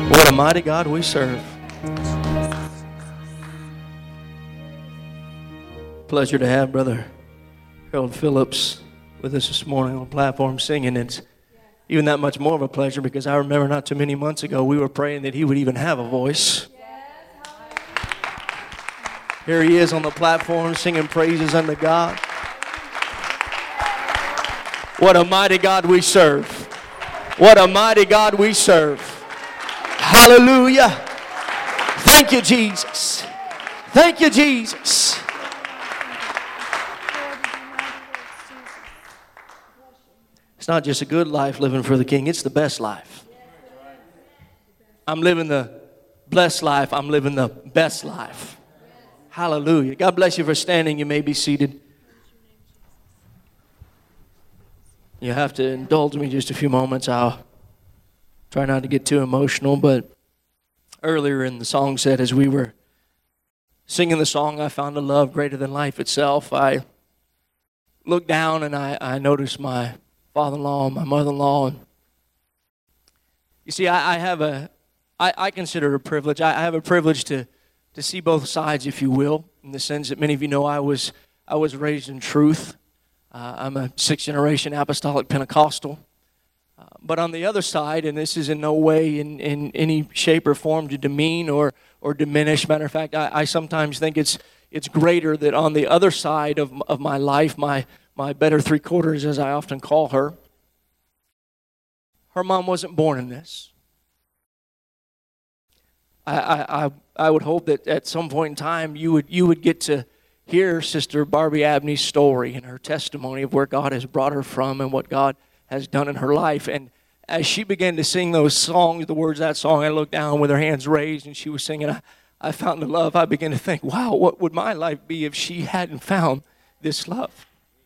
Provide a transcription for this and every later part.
What a mighty God we serve. Pleasure to have Brother Harold Phillips with us this morning on the platform singing. It's even that much more of a pleasure because I remember not too many months ago we were praying that he would even have a voice. Here he is on the platform singing praises unto God. What a mighty God we serve. What a mighty God we serve. Hallelujah. Thank you, Jesus. Thank you, Jesus. It's not just a good life living for the King. It's the best life. I'm living the blessed life. I'm living the best life. Hallelujah. God bless you for standing. You may be seated. You have to indulge me just a few moments. I'll try not to get too emotional, but earlier in the song said as we were singing the song, I found a love greater than life itself. I looked down and I noticed my father-in-law and my mother-in-law. And you see, I consider it a privilege. I have a privilege to see both sides, if you will, in the sense that many of you know I was raised in truth. I'm a sixth-generation apostolic Pentecostal. But on the other side, and this is in no way in any shape or form to demean or diminish. Matter of fact, I sometimes think it's greater that on the other side of my life, my better three-quarters, as I often call her, her mom wasn't born in this. I would hope that at some point in time you would get to hear Sister Barbie Abney's story and her testimony of where God has brought her from and what God has done in her life. And as she began to sing those songs, the words of that song, I looked down with her hands raised and she was singing, I found the love. I began to think, wow, what would my life be if she hadn't found this love?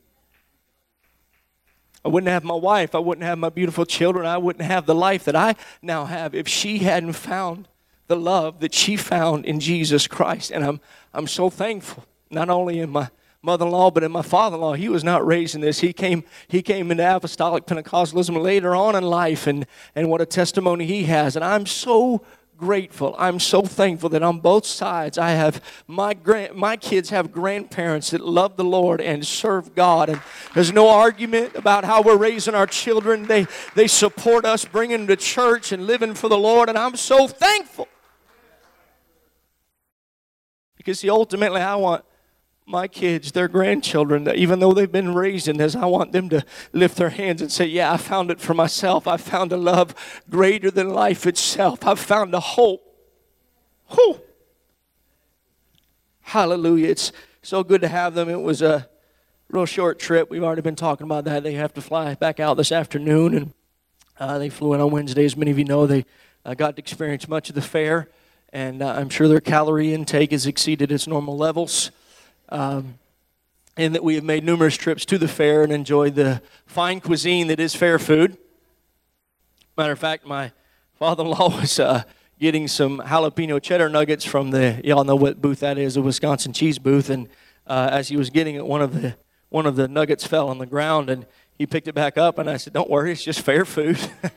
I wouldn't have my wife. I wouldn't have my beautiful children. I wouldn't have the life that I now have if she hadn't found the love that she found in Jesus Christ. And I'm so thankful, not only in my mother-in-law, but in my father-in-law. He was not raised in this. He came into apostolic Pentecostalism later on in life, and what a testimony he has. And I'm so grateful. I'm so thankful that on both sides I have my kids have grandparents that love the Lord and serve God. And there's no argument about how we're raising our children. They support us bringing them to church and living for the Lord, and I'm so thankful. Because see, ultimately I want my kids, their grandchildren, even though they've been raised in this, I want them to lift their hands and say, yeah, I found it for myself. I found a love greater than life itself. I found a hope. Whew. Hallelujah. It's so good to have them. It was a real short trip. We've already been talking about that. They have to fly back out this afternoon, and they flew in on Wednesday. As many of you know, they got to experience much of the fair, and I'm sure their calorie intake has exceeded its normal levels. And that we have made numerous trips to the fair and enjoyed the fine cuisine that is fair food. Matter of fact, my father-in-law was getting some jalapeno cheddar nuggets from y'all know what booth that is, the Wisconsin cheese booth. And as he was getting it, one of the nuggets fell on the ground, and he picked it back up. And I said, "Don't worry, it's just fair food."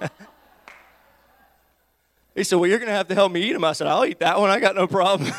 He said, "Well, you're going to have to help me eat them." I said, "I'll eat that one. I got no problem."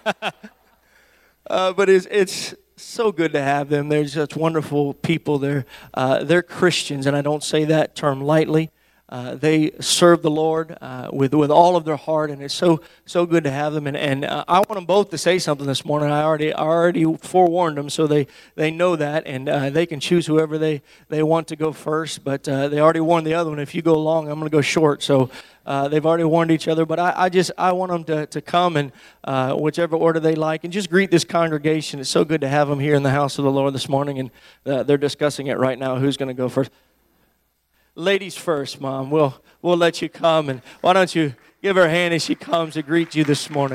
But it's so good to have them. They're such wonderful people. They're Christians, and I don't say that term lightly. They serve the Lord with all of their heart, and it's so good to have them. And I want them both to say something this morning. I already forewarned them, so they know that, and they can choose whoever they want to go first. But they already warned the other one. If you go long, I'm going to go short. So they've already warned each other. But I want them to come in whichever order they like, and just greet this congregation. It's so good to have them here in the house of the Lord this morning, and they're discussing it right now. Who's going to go first? Ladies first, Mom. We'll let you come, and why don't you give her a hand as she comes to greet you this morning.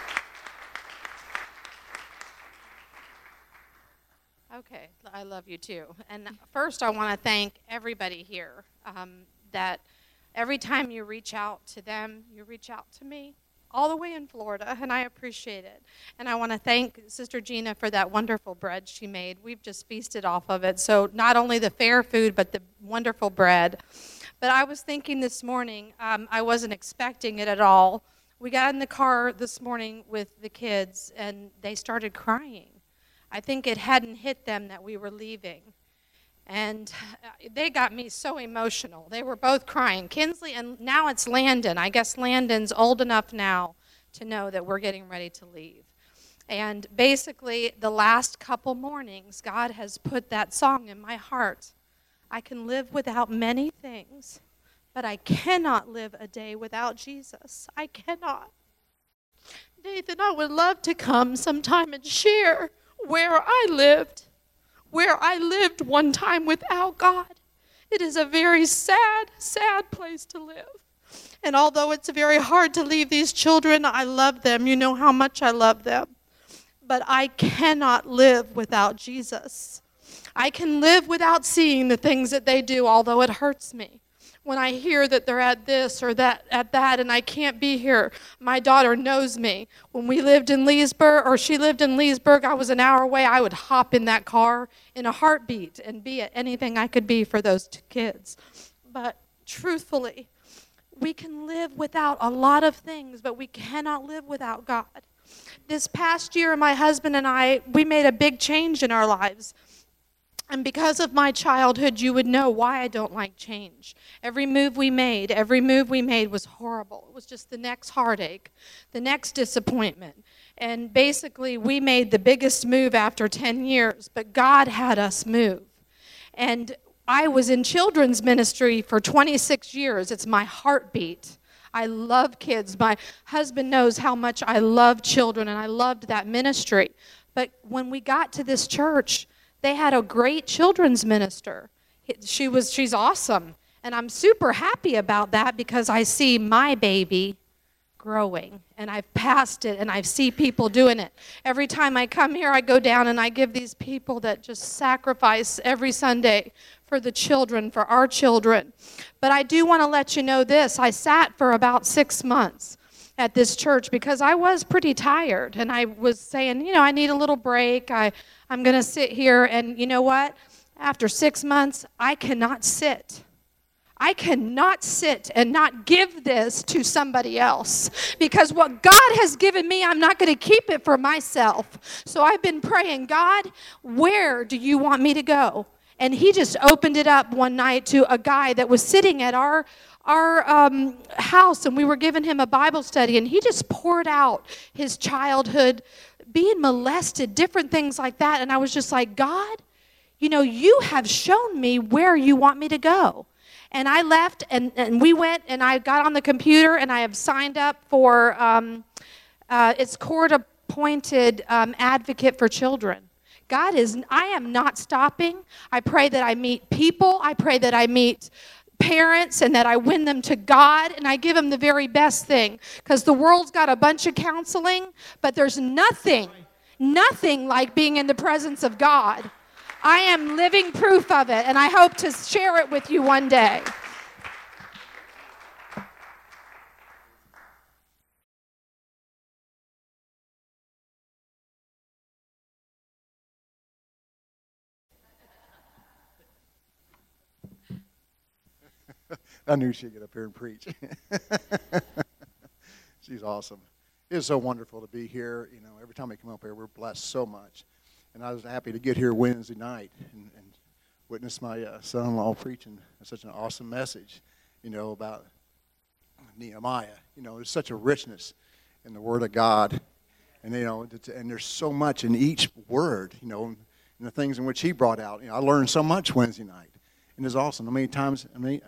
Okay, I love you too. And first I want to thank everybody here that every time you reach out to them, you reach out to me. All the way in Florida, and I appreciate it. And I want to thank Sister Gina for that wonderful bread she made. We've just feasted off of it. So not only the fair food, but the wonderful bread. But I was thinking this morning, I wasn't expecting it at all. We got in the car this morning with the kids, and they started crying. I think it hadn't hit them that we were leaving. And they got me so emotional. They were both crying. Kinsley, and now it's Landon. I guess Landon's old enough now to know that we're getting ready to leave. And basically, the last couple mornings, God has put that song in my heart. I can live without many things, but I cannot live a day without Jesus. I cannot. Nathan, I would love to come sometime and share where I lived one time without God. It is a very sad, sad place to live. And although it's very hard to leave these children, I love them. You know how much I love them. But I cannot live without Jesus. I can live without seeing the things that they do, although it hurts me. When I hear that they're at this or that at that and I can't be here, my daughter knows me. When we lived in Leesburg, or she lived in Leesburg, I was an hour away. I would hop in that car in a heartbeat and be at anything I could be for those two kids. But truthfully, we can live without a lot of things, but we cannot live without God. This past year, my husband and I, we made a big change in our lives. And because of my childhood, you would know why I don't like change. Every move we made was horrible. It was just the next heartache, the next disappointment. And basically, we made the biggest move after 10 years, but God had us move. And I was in children's ministry for 26 years. It's my heartbeat. I love kids. My husband knows how much I love children, and I loved that ministry. But when we got to this church, they had a great children's minister. She's awesome. And I'm super happy about that because I see my baby growing. And I've passed it, and I see people doing it. Every time I come here, I go down and I give these people that just sacrifice every Sunday for the children, for our children. But I do want to let you know this. I sat for about 6 months at this church because I was pretty tired. And I was saying, I need a little break. I'm going to sit here. And you know what? After 6 months, I cannot sit. I cannot sit and not give this to somebody else. Because what God has given me, I'm not going to keep it for myself. So I've been praying, God, where do you want me to go? And he just opened it up one night to a guy that was sitting at our house, and we were giving him a Bible study, and he just poured out his childhood, being molested, different things like that. And I was just like, God, you have shown me where you want me to go. And I left, and we went, and I got on the computer, and I have signed up for, it's court-appointed advocate for children. I am not stopping. I pray that I meet people. I pray that I meet parents and that I win them to God, and I give them the very best thing. Because the world's got a bunch of counseling, but there's nothing like being in the presence of God. I am living proof of it, and I hope to share it with you one day. I knew she'd get up here and preach. She's awesome. It is so wonderful to be here. Every time we come up here, we're blessed so much. And I was happy to get here Wednesday night and witness my son-in-law preaching such an awesome message, about Nehemiah. There's such a richness in the Word of God. And, and there's so much in each word, and the things in which he brought out. I learned so much Wednesday night. And it's awesome. Getting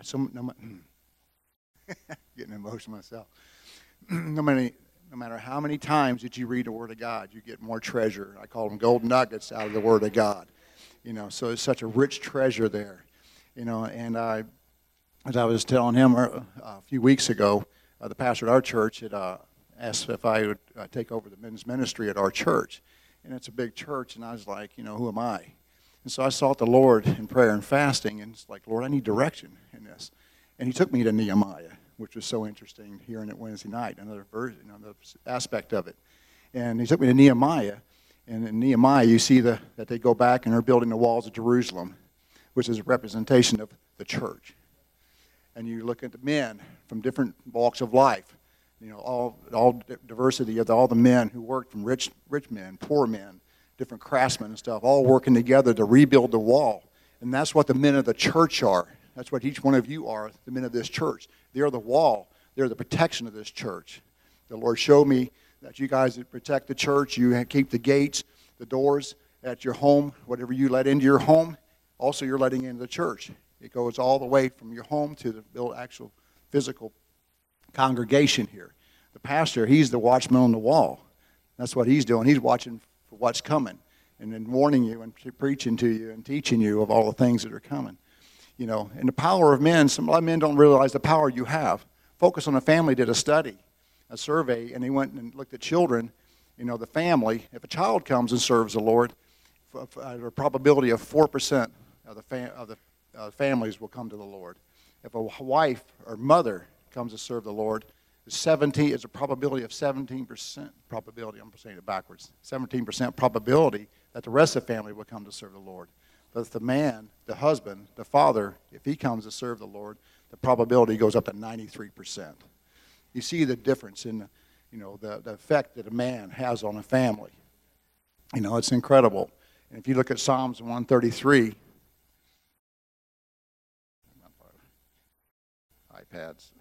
emotional myself. No matter how many times that you read the Word of God, you get more treasure. I call them gold nuggets out of the Word of God. So it's such a rich treasure there. And as I was telling him a few weeks ago, the pastor at our church had asked if I would take over the men's ministry at our church. And it's a big church, and I was like, who am I? And so I sought the Lord in prayer and fasting, and it's like, Lord, I need direction in this. And he took me to Nehemiah, which was so interesting hearing it Wednesday night, another version, another aspect of it. And he took me to Nehemiah, and in Nehemiah you see that they go back and are building the walls of Jerusalem, which is a representation of the church. and you look at the men from different walks of life, all diversity of all the men who worked, from rich men, poor men, different craftsmen and stuff, all working together to rebuild the wall. And that's what the men of the church are. That's what each one of you are, the men of this church. They are the wall. They're the protection of this church. The Lord showed me that you guys protect the church. You keep the gates, the doors at your home, whatever you let into your home, also you're letting into the church. It goes all the way from your home to the actual physical congregation here. The pastor, he's the watchman on the wall. That's what he's doing. He's watching for what's coming and then warning you and preaching to you and teaching you of all the things that are coming. And the power of men, some men don't realize the power you have. Focus on the Family did a study, a survey, and they went and looked at children, the family. If a child comes and serves the Lord, a probability of 4% of the families will come to the Lord. If a wife or mother comes to serve the Lord, is a probability of 17% probability, I'm saying it backwards, 17% probability that the rest of the family will come to serve the Lord. But if the man, the husband, the father, if he comes to serve the Lord, the probability goes up to 93%. You see the difference in the effect that a man has on a family. It's incredible. And if you look at Psalms 133, iPads.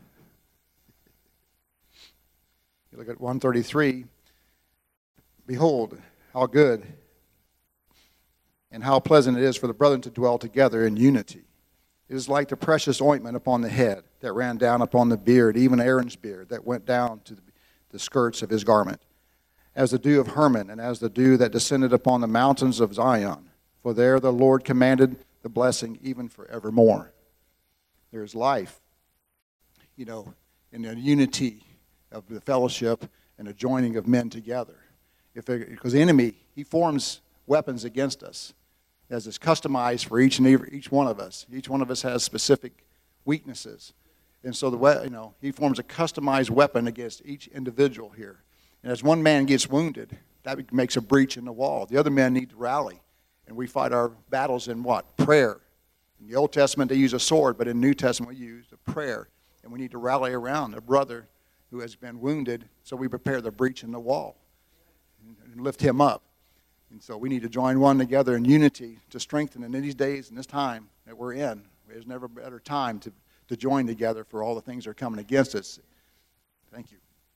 You look at 133, behold, how good and how pleasant it is for the brethren to dwell together in unity. It is like the precious ointment upon the head that ran down upon the beard, even Aaron's beard, that went down to the skirts of his garment, as the dew of Hermon, and as the dew that descended upon the mountains of Zion. For there the Lord commanded the blessing even forevermore. There is life, in the unity of the fellowship and the joining of men together. Because the enemy, he forms weapons against us, as it's customized for each one of us. Each one of us has specific weaknesses. And so he forms a customized weapon against each individual here. And as one man gets wounded, that makes a breach in the wall. The other men need to rally. And we fight our battles in what? Prayer. In the Old Testament, they use a sword, but in the New Testament, we use a prayer. And we need to rally around a brother who has been wounded, so we prepare the breach in the wall and lift him up. And so we need to join one together in unity to strengthen. And in these days and this time that we're in, there's never a better time to join together for all the things that are coming against us. Thank you.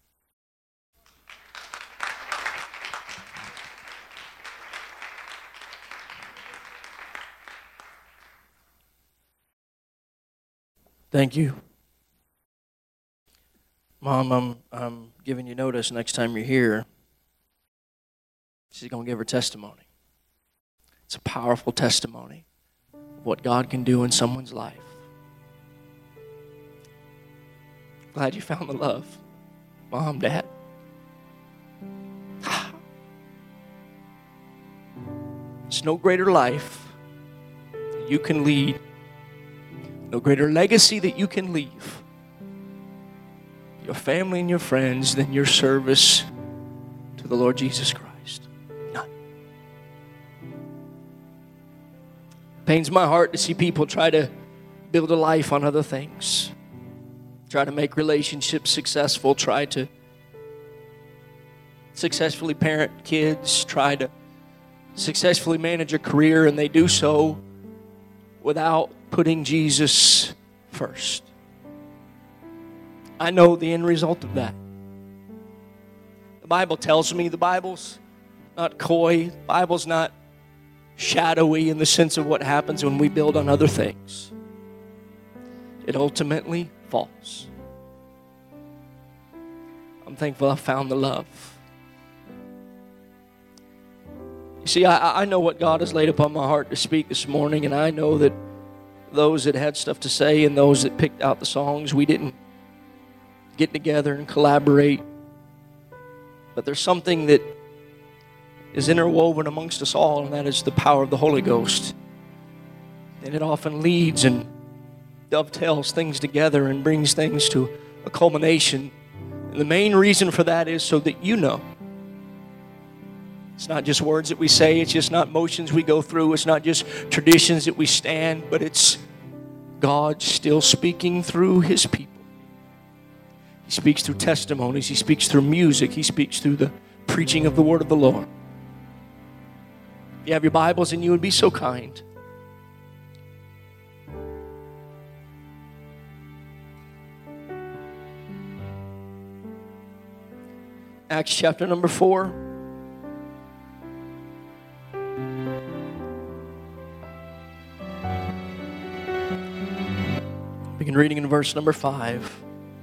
Thank you. Mom, I'm giving you notice next time you're here. She's going to give her testimony. It's a powerful testimony of what God can do in someone's life. Glad you found the love. Mom, Dad. There's no greater life that you can lead, no greater legacy that you can leave your family and your friends than your service to the Lord Jesus Christ. None. Pains my heart to see people try to build a life on other things, try to make relationships successful, try to successfully parent kids, try to successfully manage a career, and they do so without putting Jesus first. I know the end result of that. The Bible tells me, the Bible's not coy, the Bible's not shadowy in the sense of what happens when we build on other things. It ultimately falls. I'm thankful I found the love. You see, I know what God has laid upon my heart to speak this morning, and I know that those that had stuff to say and those that picked out the songs, we didn't get together and collaborate. But there's something that is interwoven amongst us all, and that is the power of the Holy Ghost. And it often leads and dovetails things together and brings things to a culmination. And the main reason for that is so that you know. It's not just words that we say. It's just not motions we go through. It's not just traditions that we stand. But it's God's still speaking through His people. He speaks through testimonies. He speaks through music. He speaks through the preaching of the word of the Lord. If you have your Bibles and you would be so kind. Acts chapter number 4. Begin reading in verse number 5.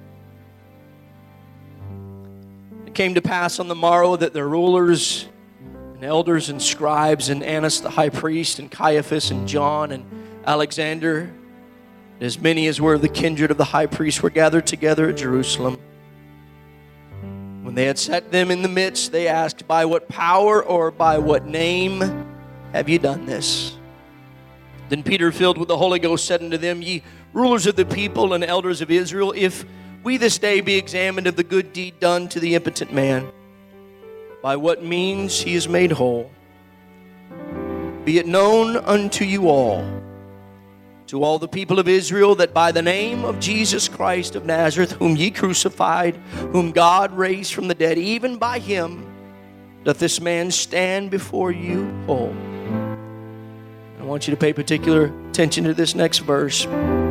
It came to pass on the morrow that the rulers and elders and scribes and Annas the high priest and Caiaphas and John and Alexander, as many as were of the kindred of the high priest, were gathered together at Jerusalem. When they had set them in the midst, they asked, by what power or by what name have ye done this? Then Peter, filled with the Holy Ghost, said unto them, ye rulers of the people and elders of Israel, if we this day be examined of the good deed done to the impotent man, by what means he is made whole, be it known unto you all, to all the people of Israel, that by the name of Jesus Christ of Nazareth, whom ye crucified, whom God raised from the dead, even by him doth this man stand before you whole. I want you to pay particular attention to this next verse.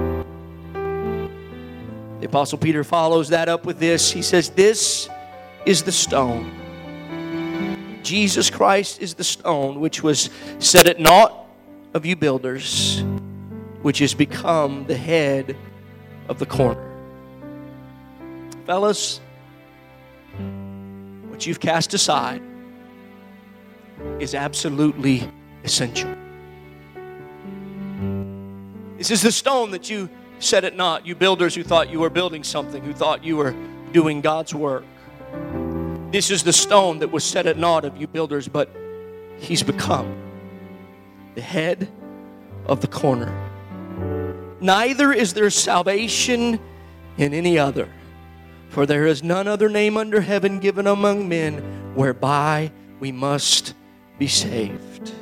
The Apostle Peter follows that up with this. He says, this is the stone. Jesus Christ is the stone which was set at naught of you builders, which has become the head of the corner. Fellas, what you've cast aside is absolutely essential. This is the stone that you set at naught, you builders who thought you were building something, who thought you were doing God's work. This is the stone that was set at naught of you builders, but he's become the head of the corner. Neither is there salvation in any other, for there is none other name under heaven given among men whereby we must be saved.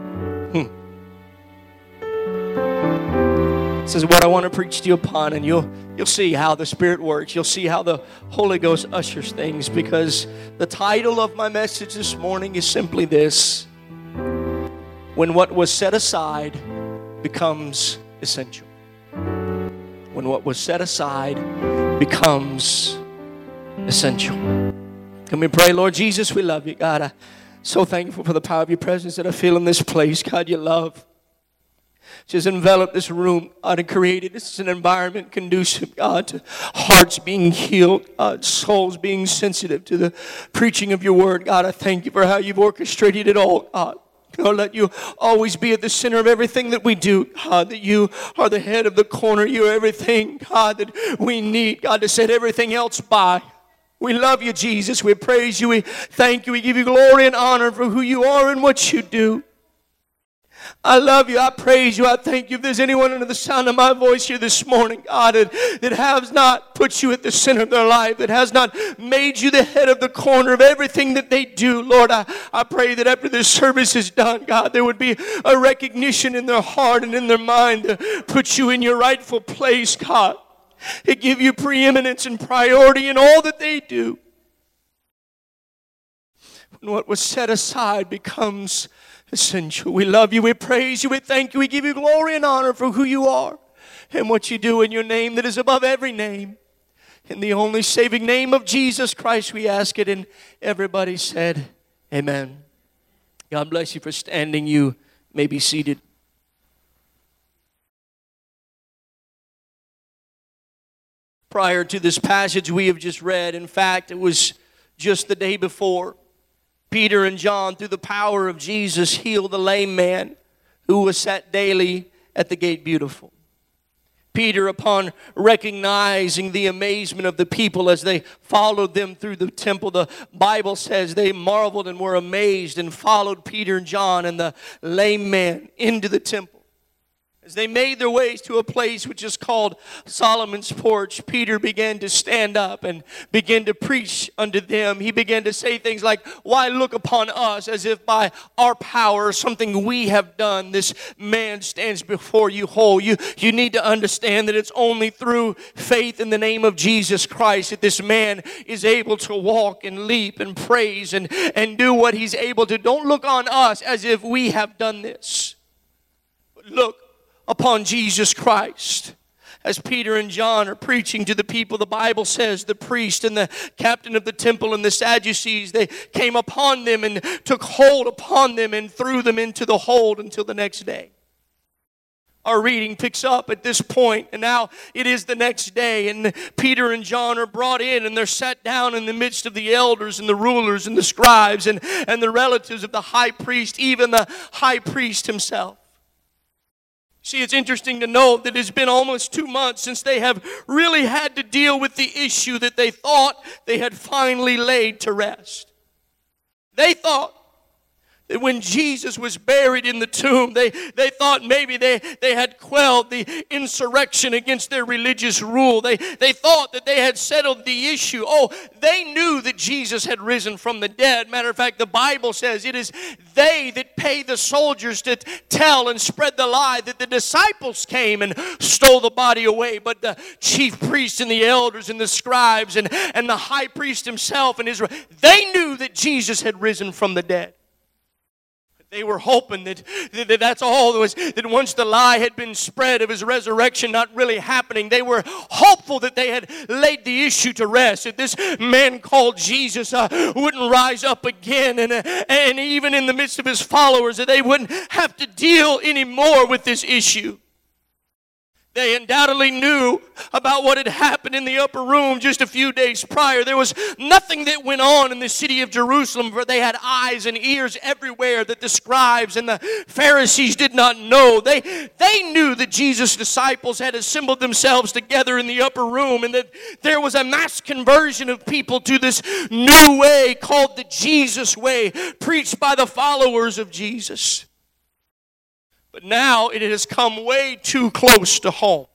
This is what I want to preach to you upon, and you'll see how the Spirit works. You'll see how the Holy Ghost ushers things, because the title of my message this morning is simply this: when what was set aside becomes essential. When what was set aside becomes essential. Can we pray? Lord Jesus, we love you, God. I'm so thankful for the power of your presence that I feel in this place. God, your love just enveloped this room, God, and created this is an environment conducive, God, to hearts being healed, God, souls being sensitive to the preaching of your word. God, I thank you for how you've orchestrated it all, God. God, let you always be at the center of everything that we do, God, that you are the head of the corner. You are everything, God, that we need, God, to set everything else by. We love you, Jesus. We praise you. We thank you. We give you glory and honor for who you are and what you do. I love you. I praise you. I thank you. If there's anyone under the sound of my voice here this morning, God, that has not put you at the center of their life, that has not made you the head of the corner of everything that they do, Lord, I pray that after this service is done, God, there would be a recognition in their heart and in their mind to put you in your rightful place, God. To give you preeminence and priority in all that they do. When what was set aside becomes essential. We love you, we praise you, we thank you, we give you glory and honor for who you are and what you do in your name that is above every name. In the only saving name of Jesus Christ we ask it, and everybody said amen. God bless you for standing. You may be seated. Prior to this passage we have just read, in fact, it was just the day before, Peter and John, through the power of Jesus, healed the lame man who was sat daily at the gate beautiful. Peter, upon recognizing the amazement of the people as they followed them through the temple, the Bible says they marveled and were amazed and followed Peter and John and the lame man into the temple. As they made their ways to a place which is called Solomon's Porch, Peter began to stand up and begin to preach unto them. He began to say things like, why look upon us as if by our power or something we have done, this man stands before you whole. You need to understand that it's only through faith in the name of Jesus Christ that this man is able to walk and leap and praise and do what he's able to. Don't look on us as if we have done this. But look upon Jesus Christ. As Peter and John are preaching to the people, the Bible says the priest and the captain of the temple and the Sadducees, they came upon them and took hold upon them and threw them into the hold until the next day. Our reading picks up at this point, and now it is the next day, and Peter and John are brought in, and they're sat down in the midst of the elders and the rulers and the scribes and the relatives of the high priest, even the high priest himself. See, it's interesting to note that it's been almost 2 months since they have really had to deal with the issue that they thought they had finally laid to rest. They thought that when Jesus was buried in the tomb, they thought maybe they had quelled the insurrection against their religious rule. They thought that they had settled the issue. Oh, they knew that Jesus had risen from the dead. Matter of fact, the Bible says it is they that pay the soldiers to tell and spread the lie that the disciples came and stole the body away. But the chief priests and the elders and the scribes and the high priest himself and Israel, they knew that Jesus had risen from the dead. They were hoping that that's all there was, that once the lie had been spread of his resurrection not really happening, they were hopeful that they had laid the issue to rest, that this man called Jesus wouldn't rise up again, and even in the midst of his followers, that they wouldn't have to deal anymore with this issue. They undoubtedly knew about what had happened in the upper room just a few days prior. There was nothing that went on in the city of Jerusalem, for they had eyes and ears everywhere that the scribes and the Pharisees did not know. They knew that Jesus' disciples had assembled themselves together in the upper room, and that there was a mass conversion of people to this new way called the Jesus way, preached by the followers of Jesus. But now it has come way too close to home.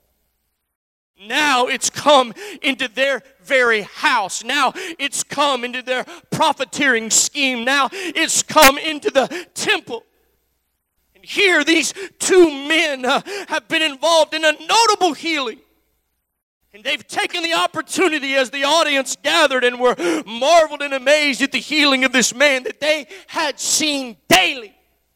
Now it's come into their very house. Now it's come into their profiteering scheme. Now it's come into the temple. And here these two men have been involved in a notable healing. And they've taken the opportunity as the audience gathered and were marveled and amazed at the healing of this man that they had seen daily.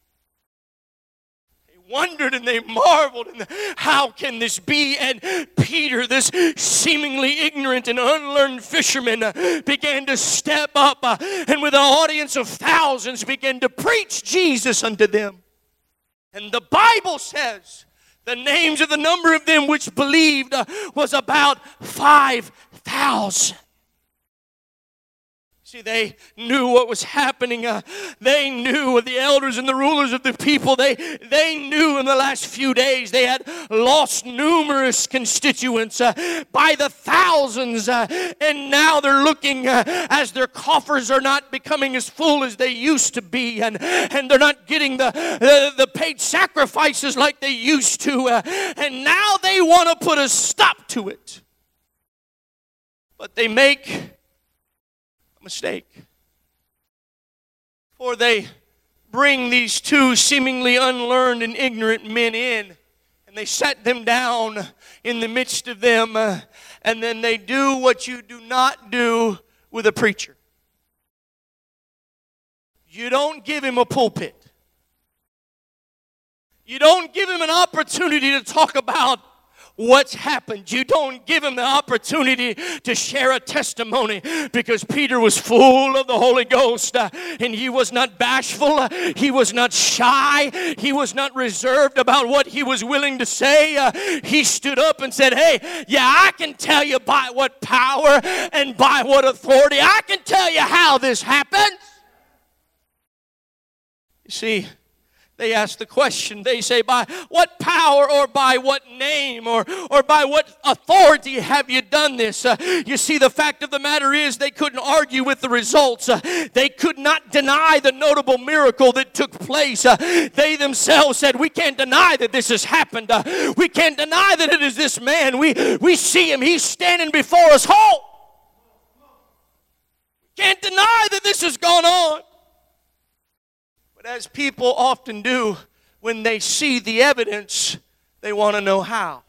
Wondered and they marveled, and how can this be? And Peter, this seemingly ignorant and unlearned fisherman, began to step up and with an audience of thousands began to preach Jesus unto them. And the Bible says the names of the number of them which believed was about 5,000. See, they knew what was happening. They knew, the elders and the rulers of the people, they knew in the last few days they had lost numerous constituents by the thousands. And now they're looking as their coffers are not becoming as full as they used to be. And they're not getting the paid sacrifices like they used to. And now they want to put a stop to it. But they make mistake. For they bring these two seemingly unlearned and ignorant men in, and they set them down in the midst of them, and then they do what you do not do with a preacher. You don't give him a pulpit. You don't give him an opportunity to talk about what's happened. You don't give him the opportunity to share a testimony, because Peter was full of the Holy Ghost and he was not bashful. He was not shy. He was not reserved about what he was willing to say. He stood up and said, hey, yeah, I can tell you by what power and by what authority. I can tell you how this happened. You see, They ask the question, they say, by what power or by what name or by what authority have you done this? You see, the fact of the matter is they couldn't argue with the results. They could not deny the notable miracle that took place. They themselves said, we can't deny that this has happened. We can't deny that it is this man. We see him. He's standing before us whole. Can't deny that this has gone on. But as people often do, when they see the evidence, they want to know how.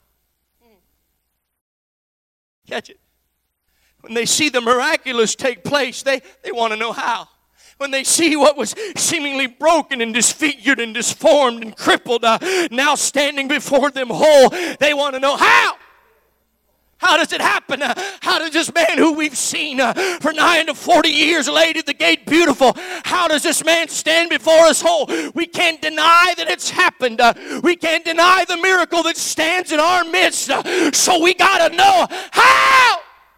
Catch it? When they see the miraculous take place, they want to know how. When they see what was seemingly broken and disfigured and disformed and crippled, now standing before them whole, they want to know how. How does it happen? How does this man who we've seen for 9 to 40 years laid at the gate beautiful, how does this man stand before us whole? We can't deny that it's happened. We can't deny the miracle that stands in our midst. So we got to know how.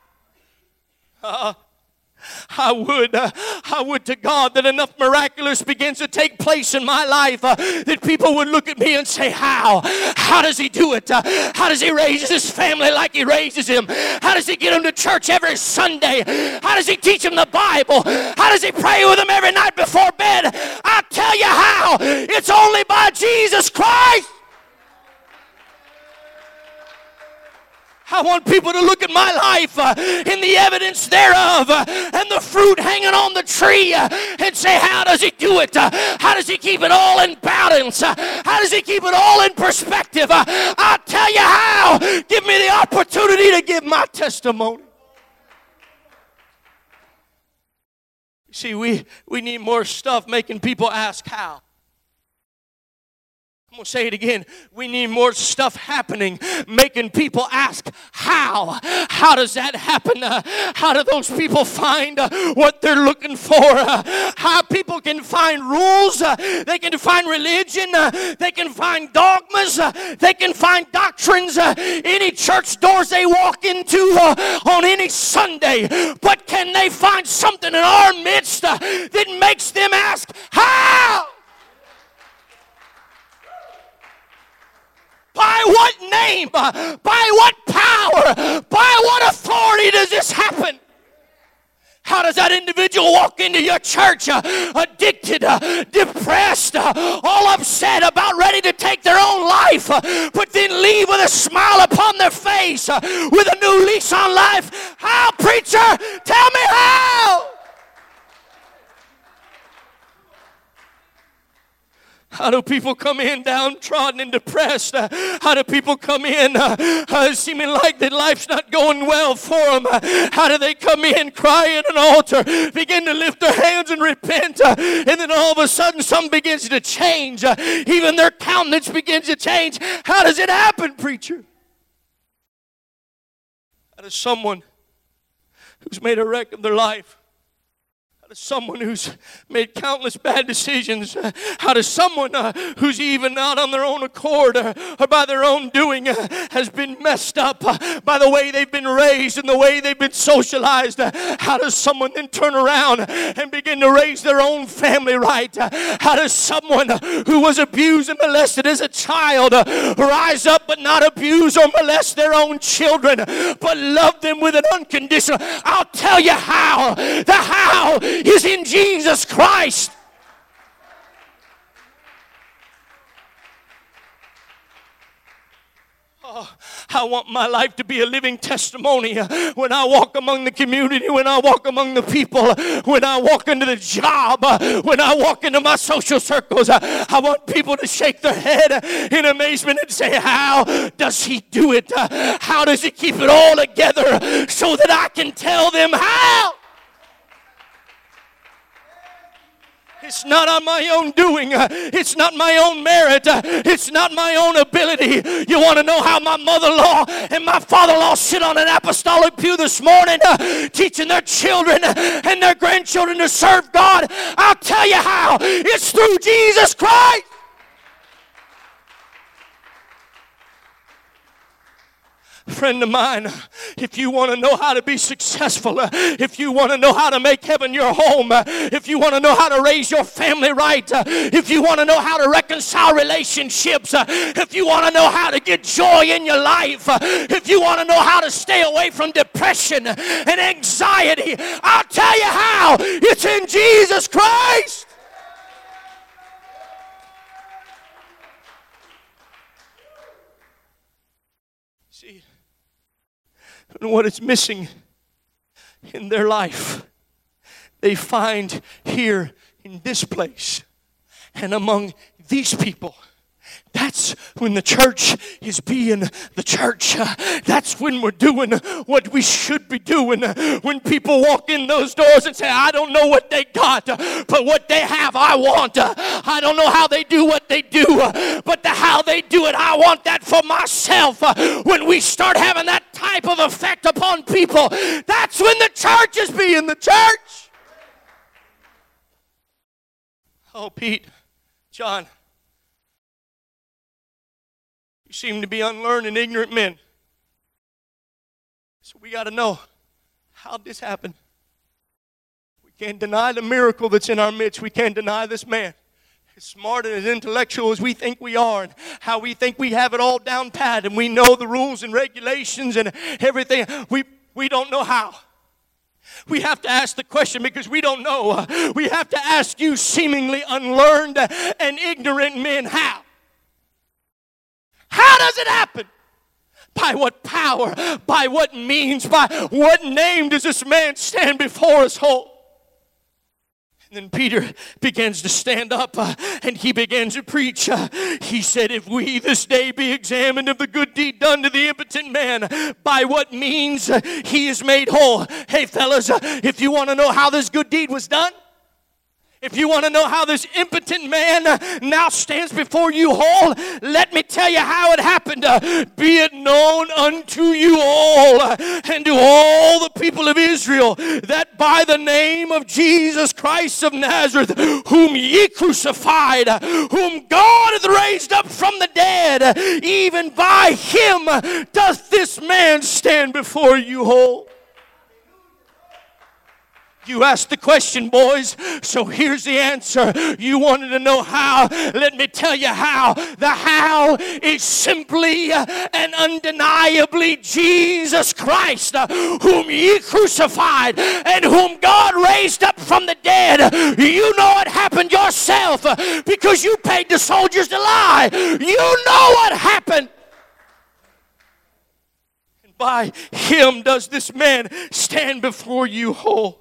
I would to God that enough miraculous begins to take place in my life that people would look at me and say, how? How does he do it? How does he raise his family like he raises him? How does he get them to church every Sunday? How does he teach them the Bible? How does he pray with them every night before bed? I'll tell you how. It's only by Jesus Christ. I want people to look at my life and the evidence thereof and the fruit hanging on the tree and say, how does he do it? How does he keep it all in balance? How does he keep it all in perspective? I'll tell you how. Give me the opportunity to give my testimony. You see, we need more stuff making people ask how. I'm going to say it again. We need more stuff happening, making people ask how. How does that happen? How do those people find what they're looking for? How people can find rules. They can find religion. They can find dogmas. They can find doctrines. Any church doors they walk into on any Sunday. But can they find something in our midst that makes them ask how? By what name? By what power? By what authority does this happen? How does that individual walk into your church addicted, depressed, all upset, about ready to take their own life, but then leave with a smile upon their face, with a new lease on life? How, preacher? Tell me how! How do people come in downtrodden and depressed? How do people come in seeming like that life's not going well for them? How do they come in crying at an altar, begin to lift their hands and repent, and then all of a sudden something begins to change? Even their countenance begins to change. How does it happen, preacher? How does someone who's made a wreck of their life, how does someone who's made countless bad decisions, how does someone who's even not on their own accord or by their own doing has been messed up by the way they've been raised and the way they've been socialized, how does someone then turn around and begin to raise their own family right? How does someone who was abused and molested as a child rise up but not abuse or molest their own children but love them with an unconditional? I'll tell you how. The how is in Jesus Christ. I want my life to be a living testimony when I walk among the community, when I walk among the people, when I walk into the job, when I walk into my social circles. I want people to shake their head in amazement and say, how does he do it? How does he keep it all together so that I can tell them how? It's not on my own doing. It's not my own merit. It's not my own ability. You want to know how my mother-in-law and my father-in-law sit on an apostolic pew this morning teaching their children and their grandchildren to serve God? I'll tell you how. It's through Jesus Christ. Friend of mine, if you want to know how to be successful, if you want to know how to make heaven your home, if you want to know how to raise your family right, if you want to know how to reconcile relationships, if you want to know how to get joy in your life, if you want to know how to stay away from depression and anxiety, I'll tell you how. It's in Jesus Christ. See, what is missing in their life, they find here in this place and among these people. That's when the church is being the church. That's when we're doing what we should be doing. When people walk in those doors and say, I don't know what they got, but what they have I want. I don't know how they do what they do, but how they do it, I want that for myself. When we start having that type of effect upon people, that's when the church is being the church. Oh, Pete, John, you seem to be unlearned and ignorant men. So we got to know, how did this happen? We can't deny the miracle that's in our midst. We can't deny this man. As smart and as intellectual as we think we are, and how we think we have it all down pat, and we know the rules and regulations and everything, we don't know how. We have to ask the question because we don't know. We have to ask you seemingly unlearned and ignorant men, how? How does it happen? By what power? By what means? By what name does this man stand before us whole? And then Peter begins to stand up and he begins to preach. He said, if we this day be examined of the good deed done to the impotent man, by what means he is made whole. Hey fellas, if you want to know how this good deed was done, if you want to know how this impotent man now stands before you whole, let me tell you how it happened. Be it known unto you all and to all the people of Israel that by the name of Jesus Christ of Nazareth, whom ye crucified, whom God hath raised up from the dead, even by him doth this man stand before you whole. You asked the question, boys, so here's the answer. You wanted to know how. Let me tell you how. The how is simply and undeniably Jesus Christ, whom ye crucified and whom God raised up from the dead. You know it happened yourself because you paid the soldiers to lie. You know what happened. And by him does this man stand before you whole.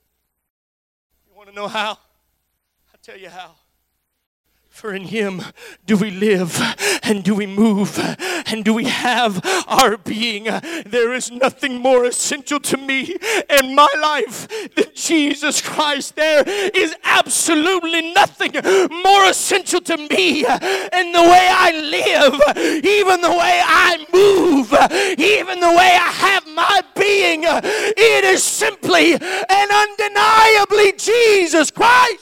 Know how? I'll tell you how. For in him do we live and do we move and do we have our being. There is nothing more essential to me in my life than Jesus Christ. There is absolutely nothing more essential to me in the way I live, even the way I move, even the way I have my being. It is simply and undeniably Jesus Christ.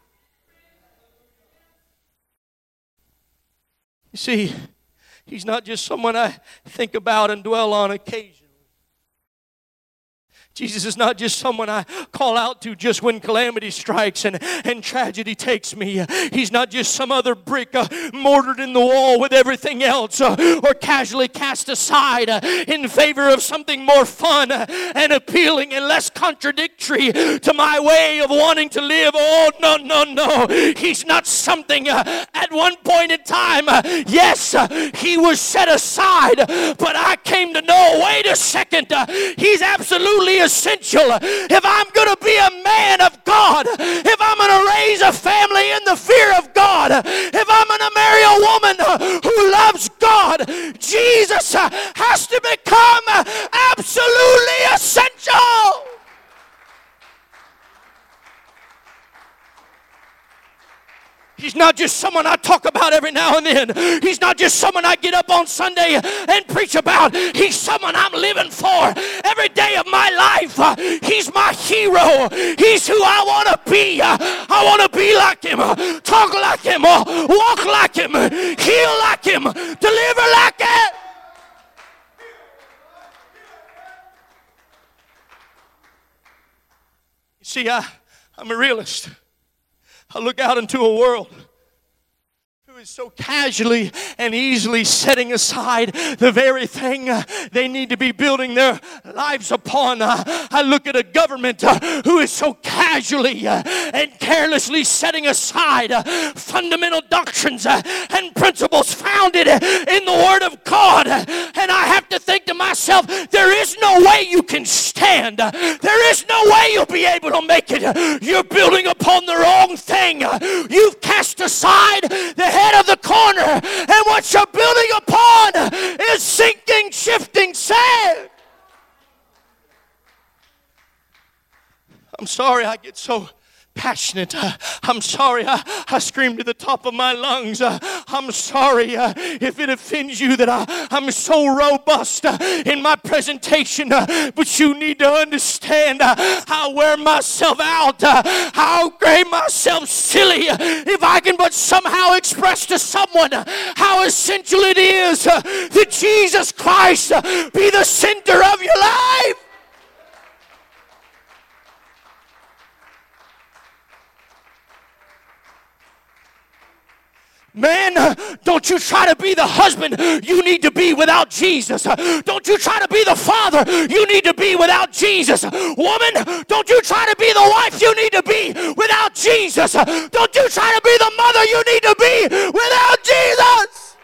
You see, he's not just someone I think about and dwell on occasionally. Jesus is not just someone I call out to just when calamity strikes and tragedy takes me. He's not just some other brick mortared in the wall with everything else or casually cast aside in favor of something more fun and appealing and less contradictory to my way of wanting to live. Oh, no, no, no. He's not something at one point in time. Yes, he was set aside, but I came to know, wait a second, he's absolutely essential. If I'm going to be a man of God, if I'm going to raise a family in the fear of God, if I'm going to marry a woman who loves God, Jesus has to become absolutely essential. He's not just someone I talk about every now and then. He's not just someone I get up on Sunday and preach about. He's someone I'm living for every day of my life. He's my hero. He's who I want to be. I want to be like him, talk like him, walk like him, heal like him, deliver like him. See, I'm a realist. I look out into a world who is so casually and easily setting aside the very thing they need to be building their lives upon. I look at a government who is so casually and carelessly setting aside fundamental doctrines and principles founded in the Word of God. And I have to think to myself, there is no way you can stand. There is no way you'll be able to make it. You're building upon the wrong thing. You've cast aside the head of the corner, and what you're building upon is sinking, shifting sand. I'm sorry I get so passionate. I'm sorry I scream to the top of my lungs. I'm sorry if it offends you that I'm so robust in my presentation, but you need to understand I wear myself out. I'll grade myself silly if I can but somehow express to someone how essential it is that Jesus Christ be the center of your life. Man, don't you try to be the husband you need to be without Jesus. Don't you try to be the father you need to be without Jesus. Woman, don't you try to be the wife you need to be without Jesus. Don't you try to be the mother you need to be without Jesus.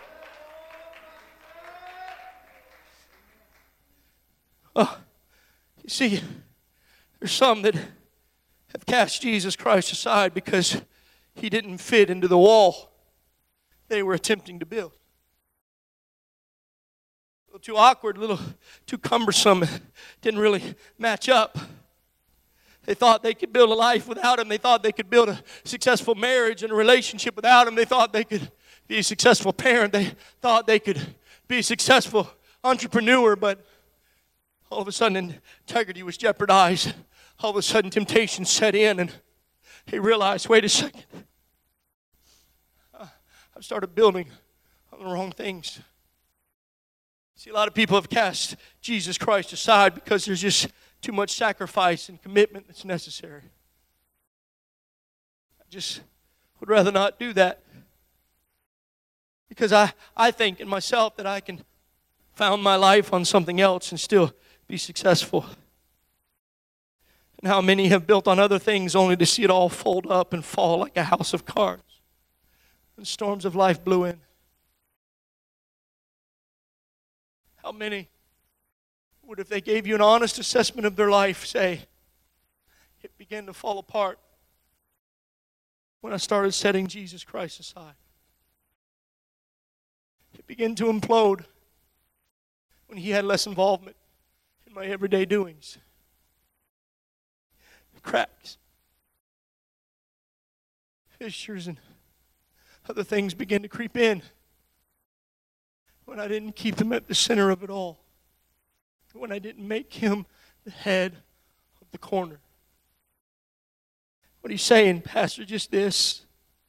You see, there's some that have cast Jesus Christ aside because he didn't fit into the wall they were attempting to build. A little too awkward, a little too cumbersome, didn't really match up. They thought they could build a life without him. They thought they could build a successful marriage and a relationship without him. They thought they could be a successful parent. They thought they could be a successful entrepreneur, but all of a sudden integrity was jeopardized. All of a sudden temptation set in, and they realized, wait a second, I've started building on the wrong things. See, a lot of people have cast Jesus Christ aside because there's just too much sacrifice and commitment that's necessary. I just would rather not do that because I think in myself that I can found my life on something else and still be successful. And how many have built on other things only to see it all fold up and fall like a house of cards. And storms of life blew in. How many would, if they gave you an honest assessment of their life, say, it began to fall apart when I started setting Jesus Christ aside. It began to implode when he had less involvement in my everyday doings. Cracks, fissures, and other things began to creep in when I didn't keep him at the center of it all, when I didn't make him the head of the corner. What are you saying, Pastor? Just this.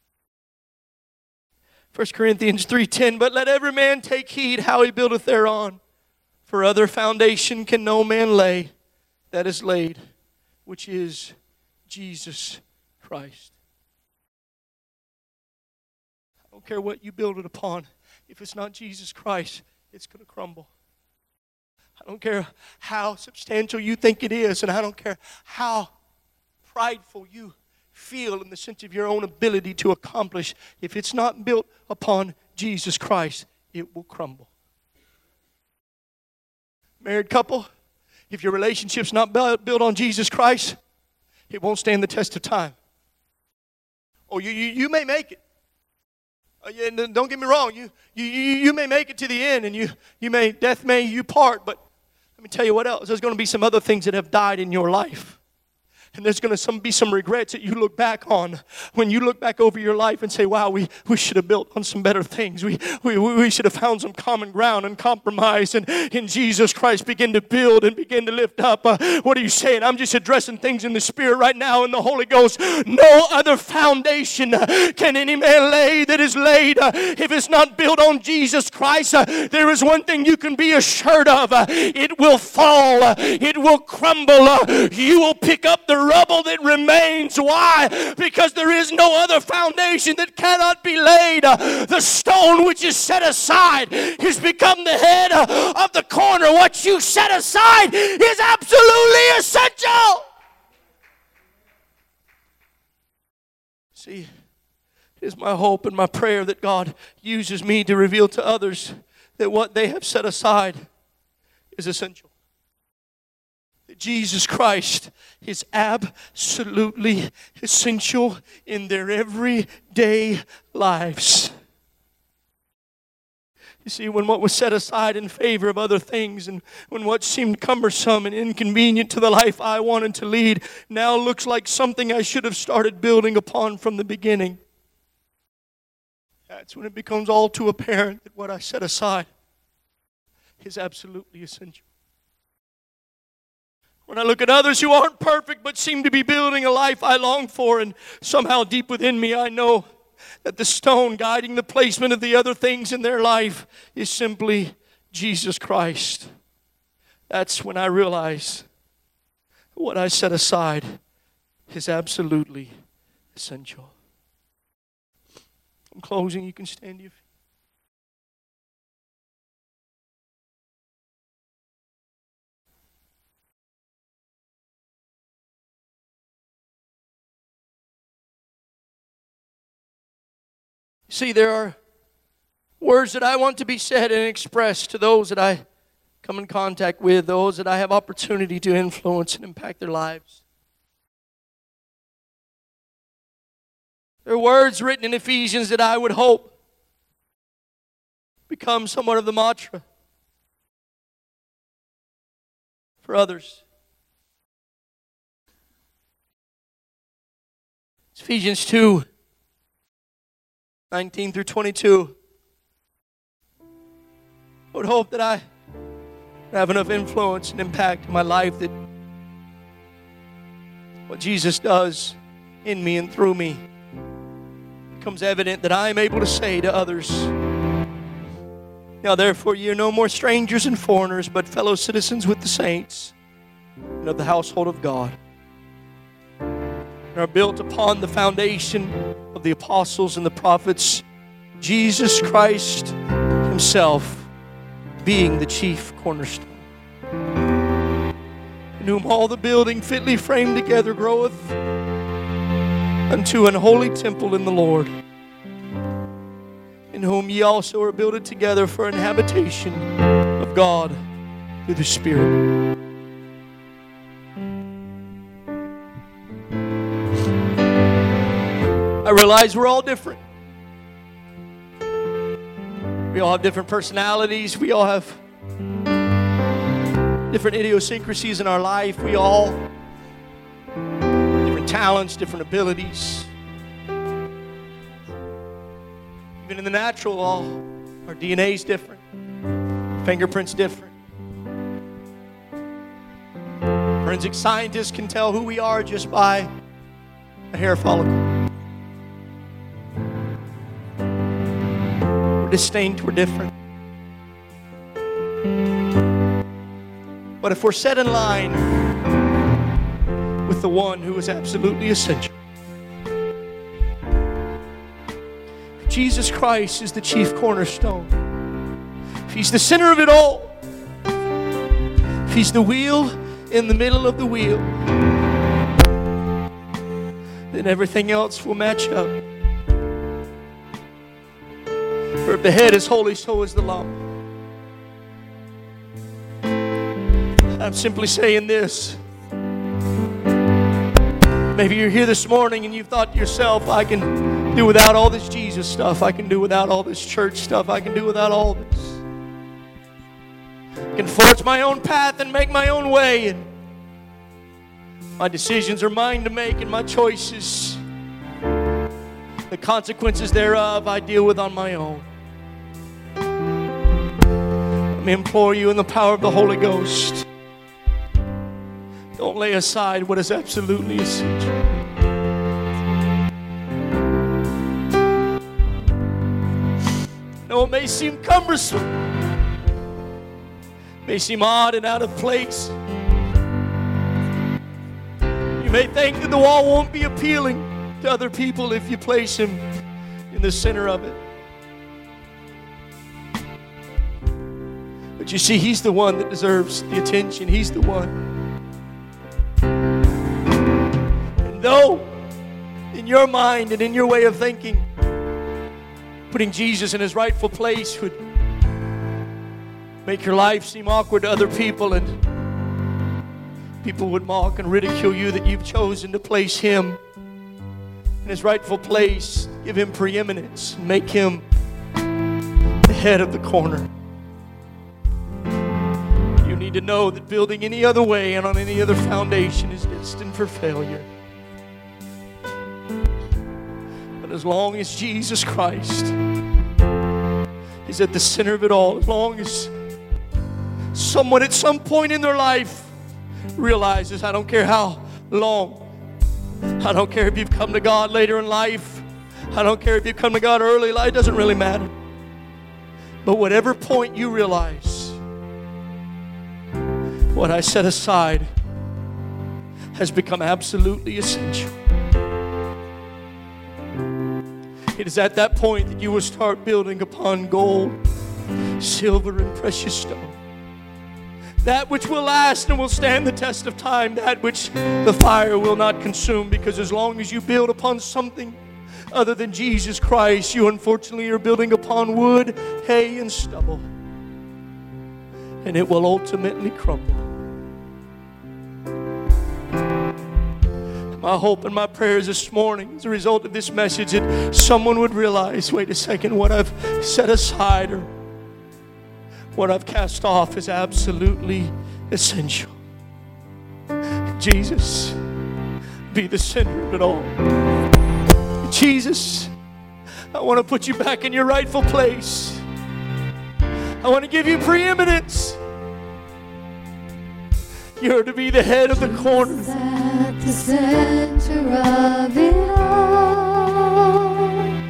1 Corinthians 3:10, but let every man take heed how he buildeth thereon, for other foundation can no man lay that is laid, which is Jesus Christ. I don't care what you build it upon. If it's not Jesus Christ, it's going to crumble. I don't care how substantial you think it is, and I don't care how prideful you feel in the sense of your own ability to accomplish. If it's not built upon Jesus Christ, it will crumble. Married couple, if your relationship's not built on Jesus Christ, it won't stand the test of time. Oh, you may make it. Don't get me wrong. You may make it to the end, and death may you part. But let me tell you what else. There's going to be some other things that have died in your life. And there's going to be some regrets that you look back on when you look back over your life and say, wow, we should have built on some better things. We should have found some common ground and compromise and in Jesus Christ begin to build and begin to lift up. What are you saying? I'm just addressing things in the Spirit right now in the Holy Ghost. No other foundation can any man lay that is laid if it's not built on Jesus Christ. There is one thing you can be assured of. It will fall. It will crumble. You will pick up the rubble that remains. Why? Because there is no other foundation that cannot be laid. The stone which is set aside has become the head of the corner. What you set aside is absolutely essential. See, it is my hope and my prayer that God uses me to reveal to others that what they have set aside is essential. That Jesus Christ is absolutely essential in their everyday lives. You see, when what was set aside in favor of other things, and when what seemed cumbersome and inconvenient to the life I wanted to lead now looks like something I should have started building upon from the beginning, that's when it becomes all too apparent that what I set aside is absolutely essential. When I look at others who aren't perfect but seem to be building a life I long for, and somehow deep within me I know that the stone guiding the placement of the other things in their life is simply Jesus Christ. That's when I realize what I set aside is absolutely essential. I'm closing. You can stand to your feet. See, there are words that I want to be said and expressed to those that I come in contact with, those that I have opportunity to influence and impact their lives. There are words written in Ephesians that I would hope become somewhat of the mantra for others. It's Ephesians 2. 19 through 22. I would hope that I have enough influence and impact in my life that what Jesus does in me and through me becomes evident, that I am able to say to others, now therefore ye are no more strangers and foreigners, but fellow citizens with the saints and of the household of God, and are built upon the foundation of the apostles and the prophets, Jesus Christ himself being the chief cornerstone, in whom all the building fitly framed together groweth unto an holy temple in the Lord, in whom ye also are builded together for an habitation of God through the Spirit. I realize we're all different. We all have different personalities. We all have different idiosyncrasies in our life. We all have different talents, different abilities. Even in the natural, our DNA is different. Fingerprints different. Forensic scientists can tell who we are just by a hair follicle. Distinct, we're different. But if we're set in line with the one who is absolutely essential, Jesus Christ is the chief cornerstone. If he's the center of it all, if he's the wheel in the middle of the wheel, then everything else will match up. For if the head is holy, so is the lump. I'm simply saying this. Maybe you're here this morning and you've thought to yourself, I can do without all this Jesus stuff. I can do without all this church stuff. I can do without all this. I can forge my own path and make my own way. And my decisions are mine to make, and my choices, the consequences thereof, I deal with on my own. Let me implore you in the power of the Holy Ghost, don't lay aside what is absolutely essential. No, it may seem cumbersome, may seem odd and out of place. You may think that the wall won't be appealing to other people if you place Him in the center of it. But you see, He's the one that deserves the attention. He's the one. And though in your mind and in your way of thinking, putting Jesus in His rightful place would make your life seem awkward to other people, and people would mock and ridicule you, that you've chosen to place Him in His rightful place, give Him preeminence, and make Him the head of the corner. You need to know that building any other way and on any other foundation is destined for failure. But as long as Jesus Christ is at the center of it all, as long as someone at some point in their life realizes, I don't care how long, I don't care if you've come to God later in life, I don't care if you've come to God early in life, it doesn't really matter. But whatever point you realize, what I set aside has become absolutely essential. It is at that point that you will start building upon gold, silver, and precious stone. That which will last and will stand the test of time, that which the fire will not consume, because as long as you build upon something other than Jesus Christ, you unfortunately are building upon wood, hay, and stubble. And it will ultimately crumble. My hope and my prayers this morning as a result of this message, that someone would realize, wait a second, what I've set aside or what I've cast off is absolutely essential. Jesus, be the center of it all. Jesus, I want to put you back in your rightful place. I want to give you preeminence. You're to be the head of the corner. Jesus at the center of it all.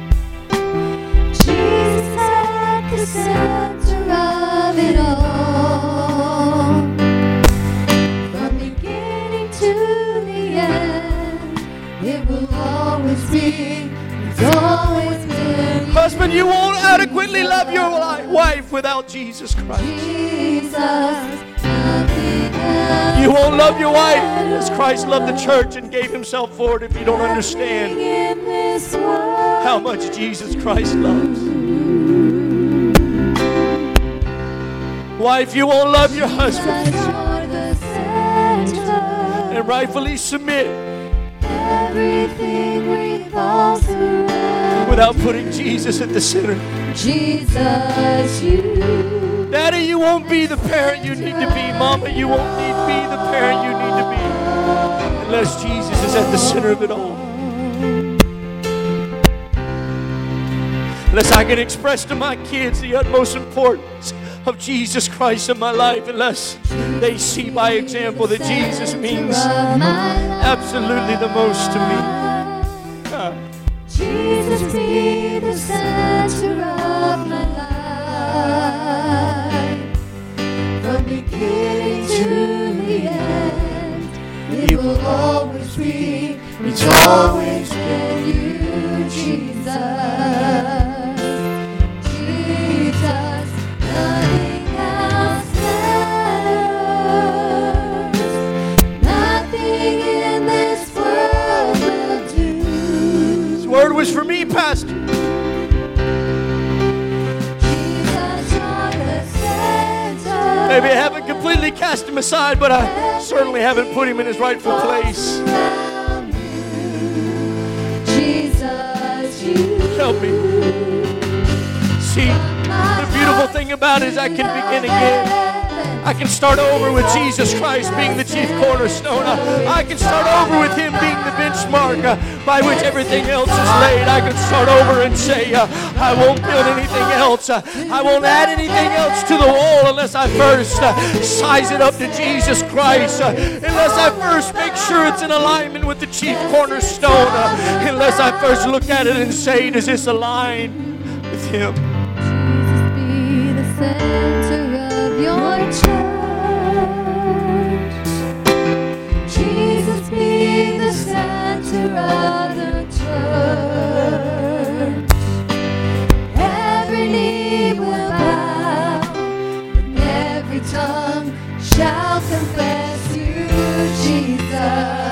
Jesus at the center of it all. From beginning to the end, it will always be, it's always been. Husband, you won't adequately love your wife without Jesus Christ. Jesus. You won't love your wife as Christ loved the church and gave Himself for it if you don't understand how much Jesus Christ loves. Wife, you won't love your husband and rightfully submit without putting Jesus at the center. Jesus, you. Daddy, you won't be the parent you need to be. Mama, you won't be the parent you need to be unless Jesus is at the center of it all. Unless I can express to my kids the utmost importance of Jesus Christ in my life, unless they see by example that Jesus means absolutely the most to me. Jesus, be the center of my life. From beginning to the end, it will always be, it's always been you, Jesus. Jesus, nothing else matters. Nothing in this world will do. This word was for me, Pastor. Maybe I haven't completely cast Him aside, but I certainly haven't put Him in His rightful place. Help me. See, the beautiful thing about it is I can begin again. I can start over with Jesus Christ being the chief cornerstone. I can start over with Him being the benchmark by which everything else is laid. I can start over and say, I won't build anything else. I won't add anything else to the wall unless I first size it up to Jesus Christ. Unless I first make sure it's in alignment with the chief cornerstone. Unless I first look at it and say, does this align with Him? Jesus, be the center of your church. Jesus, be the center of the church. Every knee will bow, and every tongue shall confess you, Jesus.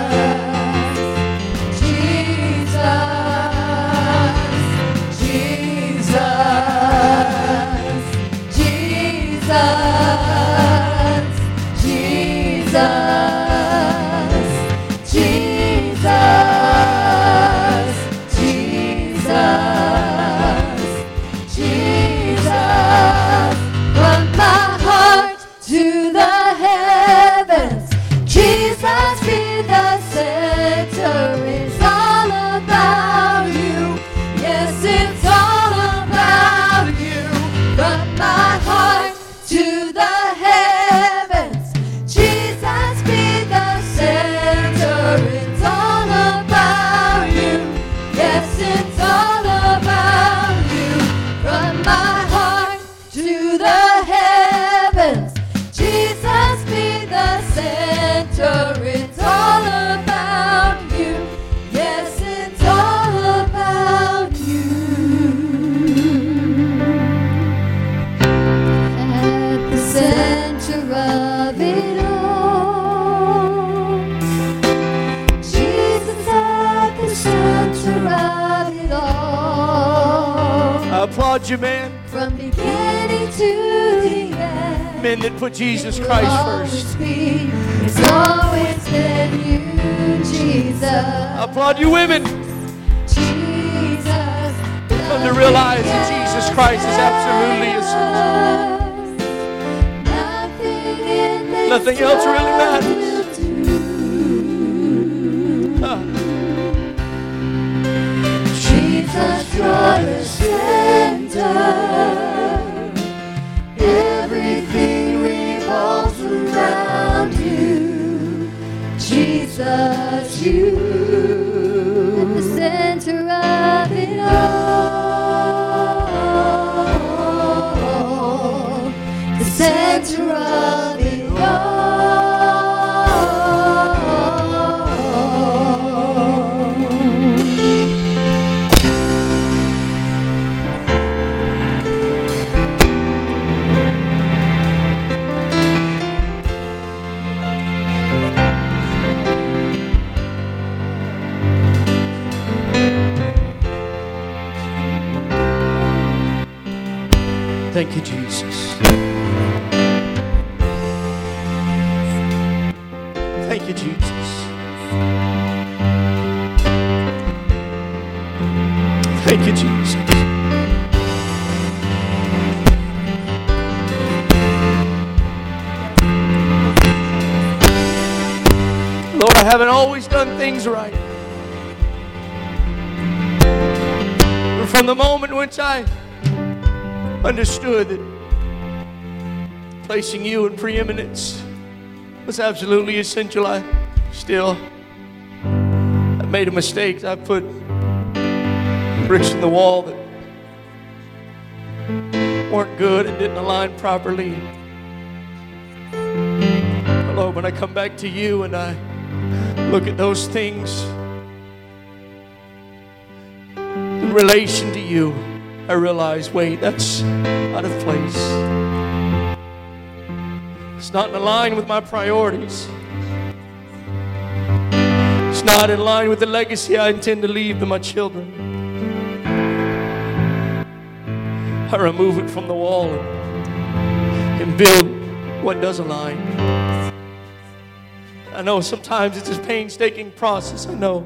applaud you, man. From beginning to the end. Men that put Jesus Christ first. It's always been you, Jesus. I applaud you, women. Jesus. Come to realize that Jesus Christ is absolutely essential. Nothing else really matters. Jesus, you're the center. Everything revolves around you. Jesus, you at the center of it all. The center of it all. Thank you, Jesus. Thank you, Jesus. Thank you, Jesus. Lord, I haven't always done things right. But from the moment in which I understood that placing you in preeminence was absolutely essential, I made a mistake. I put bricks in the wall that weren't good and didn't align properly. But Lord, when I come back to you and I look at those things in relation to you, I realize, wait, that's out of place. It's not in line with my priorities. It's not in line with the legacy I intend to leave to my children. I remove it from the wall and build what does align. I know sometimes it's a painstaking process, I know.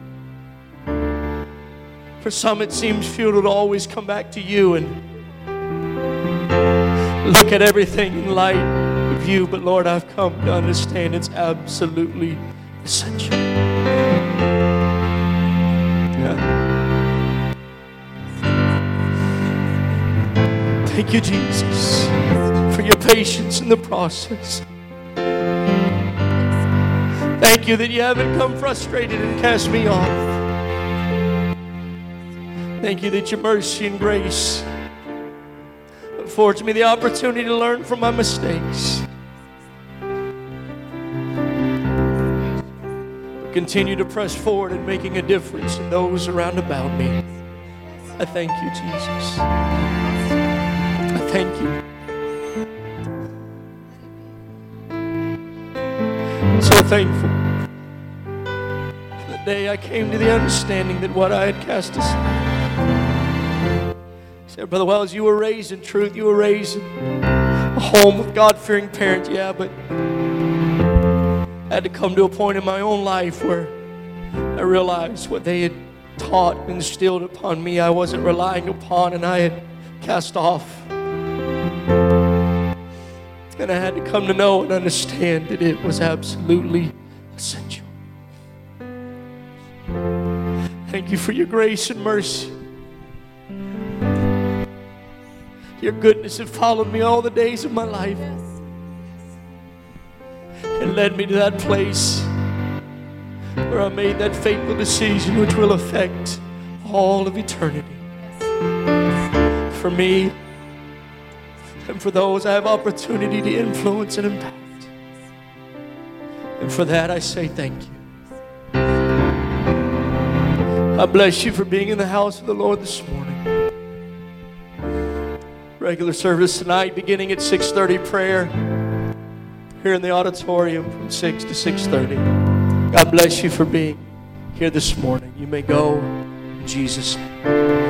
For some, it seems futile to always come back to you and look at everything in light of you. But Lord, I've come to understand it's absolutely essential. Yeah. Thank you, Jesus, for your patience in the process. Thank you that you haven't come frustrated and cast me off. Thank you that your mercy and grace affords me the opportunity to learn from my mistakes. continue to press forward and making a difference in those around about me. I thank you, Jesus. I thank you. So thankful for the day I came to the understanding that what I had cast aside. He said, Brother Wells, you were raised in truth. You were raised in a home with God-fearing parents. Yeah, but I had to come to a point in my own life where I realized what they had taught and instilled upon me I wasn't relying upon, and I had cast off. And I had to come to know and understand that it was absolutely essential. Thank you for your grace and mercy. Your goodness had followed me all the days of my life. And led me to that place where I made that fateful decision which will affect all of eternity. For me and for those I have opportunity to influence and impact. And for that I say thank you. I bless you for being in the house of the Lord this morning. Regular service tonight beginning at 6:30, prayer here in the auditorium from 6 to 6:30. God bless you for being here this morning. You may go in Jesus' name.